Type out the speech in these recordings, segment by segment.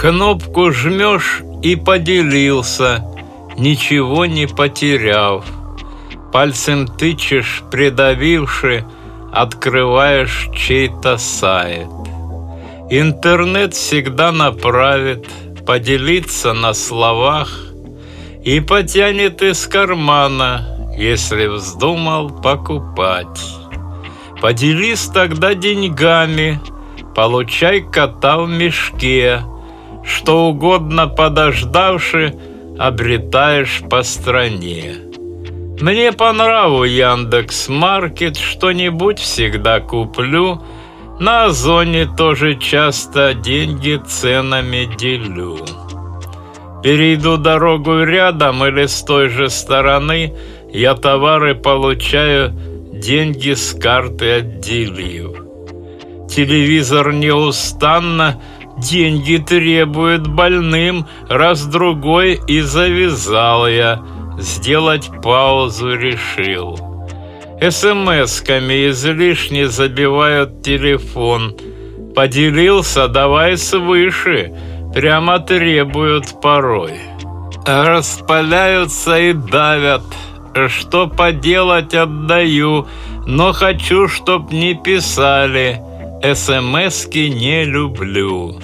Кнопку жмешь и поделился, ничего не потеряв. Пальцем тычешь, придавивши, открываешь чей-то сайт. Интернет всегда направит, поделиться на словах и потянет из кармана, если вздумал покупать. Поделись тогда деньгами, получай кота в мешке, что угодно подождавши, обретаешь по стране. Мне по нраву Яндекс.Маркет, что-нибудь всегда куплю, на Озоне тоже часто деньги ценами делю. Перейду дорогу рядом или с той же стороны, я товары получаю, деньги с карты отделив. Телевизор неустанно деньги требует больным, раз-другой и завязал я, сделать паузу решил. СМС-ками излишне забивают телефон. Поделился, давай свыше, прямо требуют порой. Распаляются и давят, что поделать отдаю, но хочу, чтоб не писали, СМС-ки не люблю.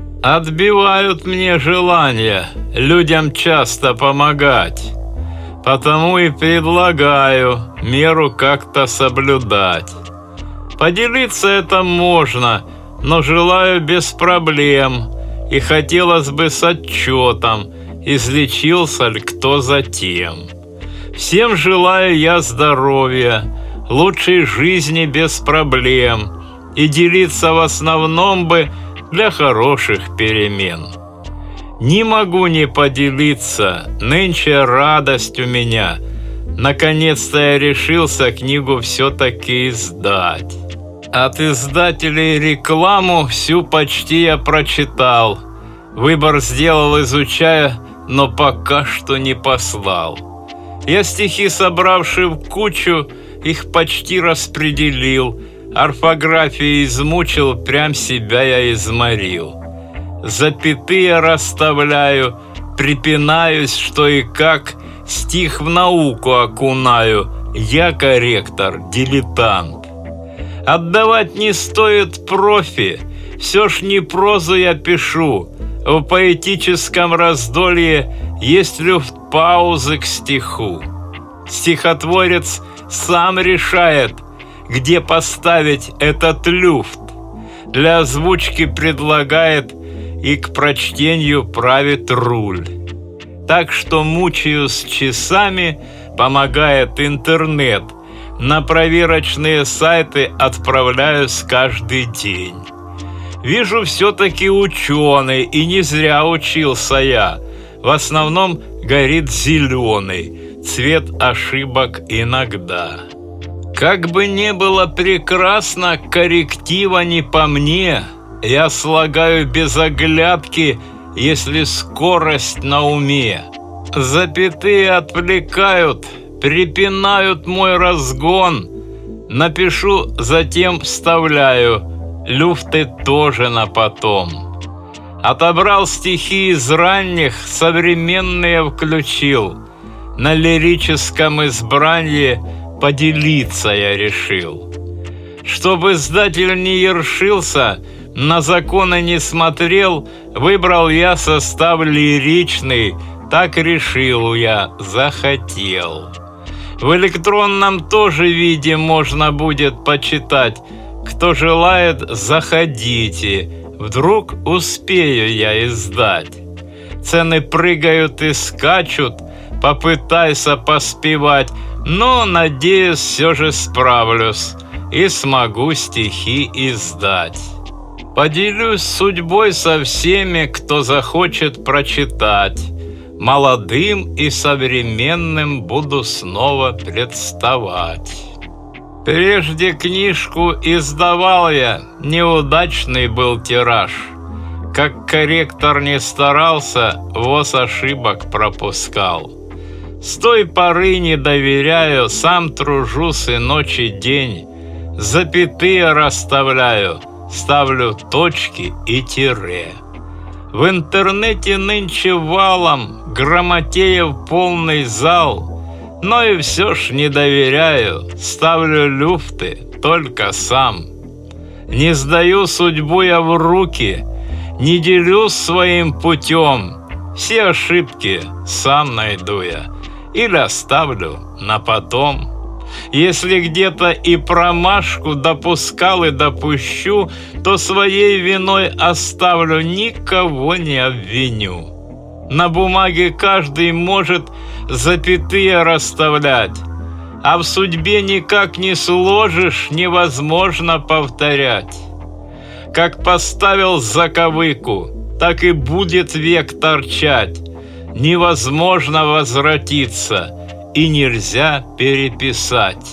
Отбивают мне желание людям часто помогать, потому и предлагаю меру как-то соблюдать. Поделиться это можно, но желаю без проблем, и хотелось бы с отчетом, излечился ли кто затем. Всем желаю я здоровья, лучшей жизни без проблем, и делиться в основном бы для хороших перемен. Не могу не поделиться, нынче радость у меня. Наконец-то я решился книгу все-таки издать. От издателей рекламу всю почти я прочитал. Выбор сделал, изучая, но пока что не послал. Я стихи, собравши в кучу, их почти распределил. Орфографию измучил, прям себя я изморил. Запятые расставляю, припинаюсь, что и как, стих в науку окунаю, я корректор, дилетант. Отдавать не стоит профи, все ж не прозу я пишу, в поэтическом раздолье есть люфт паузы к стиху. Стихотворец сам решает, где поставить этот люфт, для озвучки предлагает и к прочтению правит руль. Так что мучаюсь часами, помогает интернет. На проверочные сайты отправляюсь каждый день. Вижу, все-таки ученый, и не зря учился я. В основном горит зеленый, цвет ошибок иногда. Как бы не было прекрасно, корректива не по мне. Я слагаю без оглядки, если скорость на уме. Запятые отвлекают, припинают мой разгон. Напишу, затем вставляю, люфты тоже на потом. Отобрал стихи из ранних, современные включил. На лирическом избрании поделиться я решил. Чтобы издатель не ершился, на законы не смотрел, выбрал я состав лиричный, так решил я, захотел. В электронном тоже виде можно будет почитать. Кто желает, заходите, вдруг успею я издать. Цены прыгают и скачут, попытайся поспевать, но, надеюсь, все же справлюсь и смогу стихи издать. Поделюсь судьбой со всеми, кто захочет прочитать. Молодым и современным буду снова представать. Прежде книжку издавал я, неудачный был тираж. Как корректор не старался, воз ошибок пропускал. С той поры не доверяю, сам тружусь и ночь и день. Запятые расставляю, ставлю точки и тире. В интернете нынче валом грамотеев полный зал, но и все ж не доверяю, ставлю люфты только сам. Не сдаю судьбу я в руки, не делюсь своим путем, все ошибки сам найду я или оставлю на потом. Если где-то и промашку допускал и допущу, то своей виной оставлю, никого не обвиню. На бумаге каждый может запятые расставлять, а в судьбе никак не сложишь, невозможно повторять. Как поставил заковыку, так и будет век торчать, невозможно возвратиться и нельзя переписать.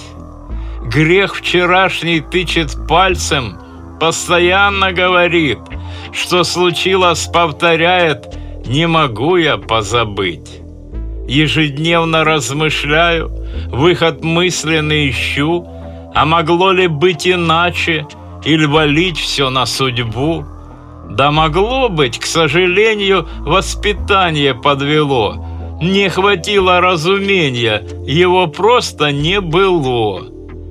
Грех вчерашний тычет пальцем, постоянно говорит, что случилось, повторяет, не могу я позабыть. Ежедневно размышляю, выход мысленный ищу, а могло ли быть иначе, или валить все на судьбу? Да могло быть, к сожалению, воспитание подвело. Не хватило разумения, его просто не было.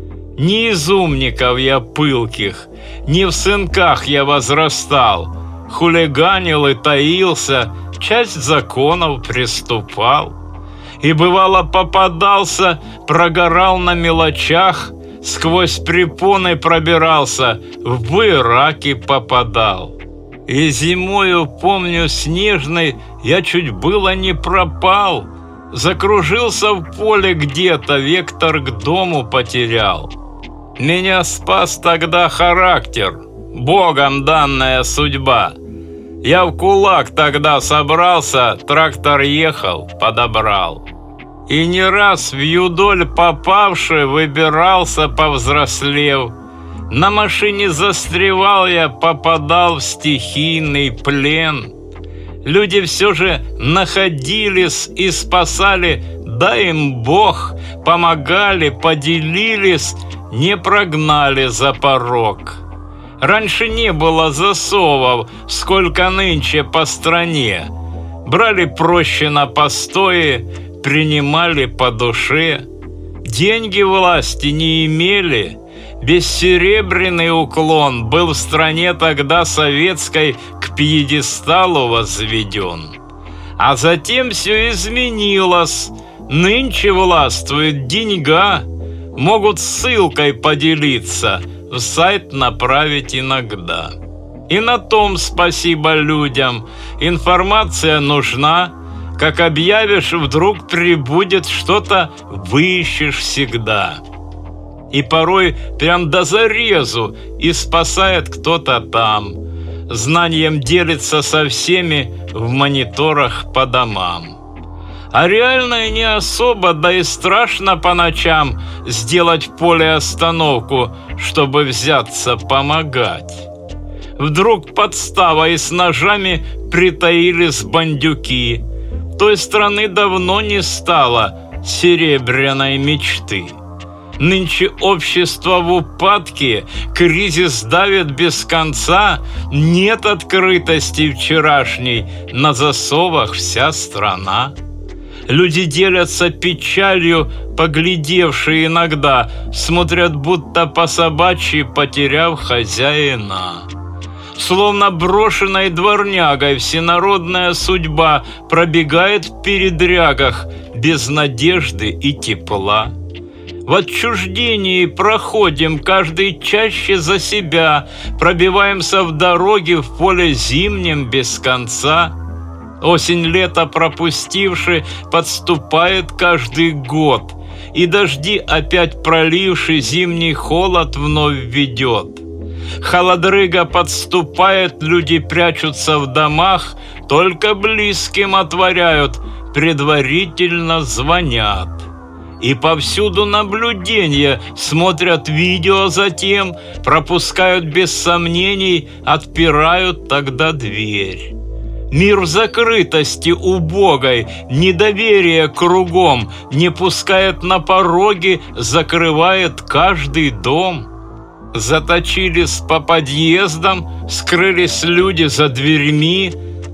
Не из умников я пылких, не в сынках я возрастал, хулиганил и таился, часть законов приступал. И бывало попадался, прогорал на мелочах, сквозь препоны пробирался, в буераки попадал. И зимою, помню, снежной я чуть было не пропал, закружился в поле где-то, вектор к дому потерял. Меня спас тогда характер, Богом данная судьба. Я в кулак тогда собрался, трактор ехал, подобрал. И не раз в юдоль попавши, выбирался, повзрослев. На машине застревал я, попадал в стихийный плен. Люди все же находились и спасали, дай им Бог, помогали, поделились, не прогнали за порог. Раньше не было засовов, сколько нынче по стране. Брали проще на постои, принимали по душе. Деньги власти не имели, бессеребряный уклон был в стране тогда советской к пьедесталу возведен. А затем все изменилось, нынче властвует деньга, могут ссылкой поделиться, в сайт направить иногда. И на том спасибо людям, информация нужна, как объявишь, вдруг прибудет что-то, выищешь всегда. И порой прям до зарезу и спасает кто-то там. Знанием делится со всеми в мониторах по домам. А реально не особо, да и страшно по ночам сделать в поле остановку, чтобы взяться помогать. Вдруг подстава и с ножами притаились бандюки. Той страны давно не стало серебряной мечты. Нынче общество в упадке, кризис давит без конца, нет открытости вчерашней, на засовах вся страна. Люди делятся печалью, поглядевшие иногда, смотрят будто по собачьи, потеряв хозяина. Словно брошенной дворнягой всенародная судьба пробегает в передрягах без надежды и тепла. В отчуждении проходим каждый чаще за себя, пробиваемся в дороге в поле зимнем без конца. Осень-лето пропустивши, подступает каждый год, и дожди опять проливши, зимний холод вновь ведет. Холодрыга подступает, люди прячутся в домах, только близким отворяют, предварительно звонят. И повсюду наблюдения, смотрят видео затем, пропускают без сомнений, отпирают тогда дверь. Мир в закрытости убогой, недоверие кругом, не пускает на пороги, закрывает каждый дом. Заточились по подъездам, скрылись люди за дверьми,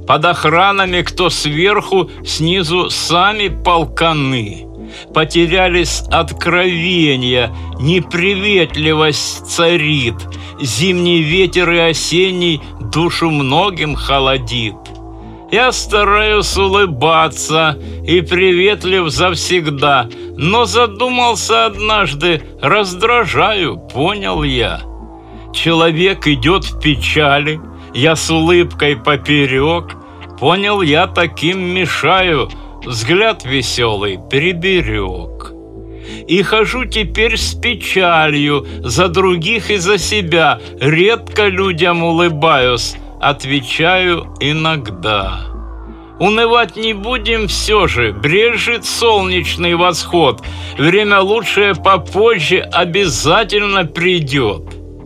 Под охранами кто сверху, снизу сами полканы. Потерялись откровения, неприветливость царит, зимний ветер и осенний душу многим холодит. Я стараюсь улыбаться и приветлив завсегда, но задумался однажды, раздражаю, понял я. Человек идет в печали, я с улыбкой поперек, понял я, таким мешаю, взгляд веселый приберег. И хожу теперь с печалью за других и за себя, редко людям улыбаюсь, отвечаю иногда. Унывать не будем все же, брежет солнечный восход, время лучшее попозже обязательно придет.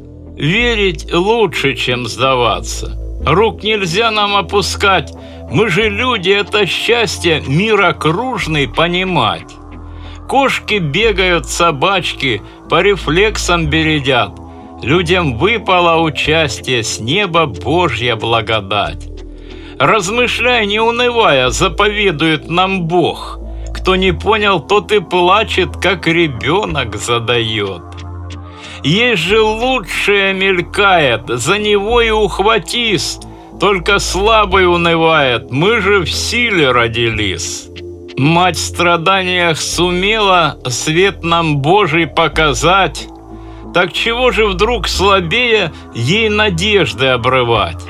Верить лучше, чем сдаваться, рук нельзя нам опускать, мы же люди, это счастье мир окружный понимать. Кошки бегают, собачки по рефлексам бередят, людям выпало участие, с неба Божья благодать. Размышляй, не унывая, заповедует нам Бог. Кто не понял, тот и плачет, как ребенок задает. Есть же лучшее мелькает, за него и ухватись, только слабый унывает, мы же в силе родились. Мать в страданиях сумела свет нам Божий показать, так чего же вдруг слабее ей надежды обрывать?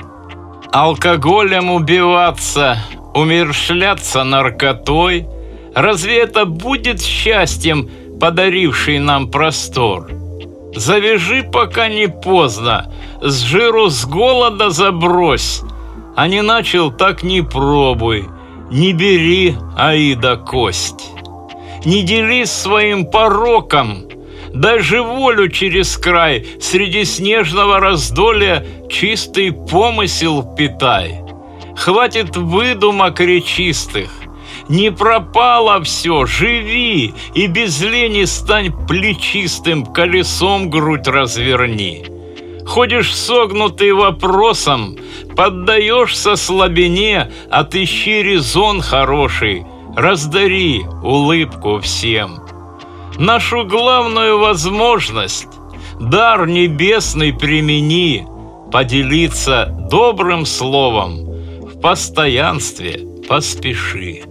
Алкоголем убиваться, умерщвляться наркотой, разве это будет счастьем, подаривший нам простор? Завяжи, пока не поздно, с жиру с голода забрось, а не начал, так не пробуй, не бери, аида, кость. Не делись своим пороком, даже волю через край, среди снежного раздолья чистый помысел питай. Хватит выдумок речистых, не пропало все, живи, и без лени стань плечистым, колесом грудь разверни. Ходишь согнутый вопросом, поддаешься слабине, отыщи резон хороший, раздари улыбку всем. Нашу главную возможность, дар небесный примени, поделиться добрым словом, в постоянстве поспеши.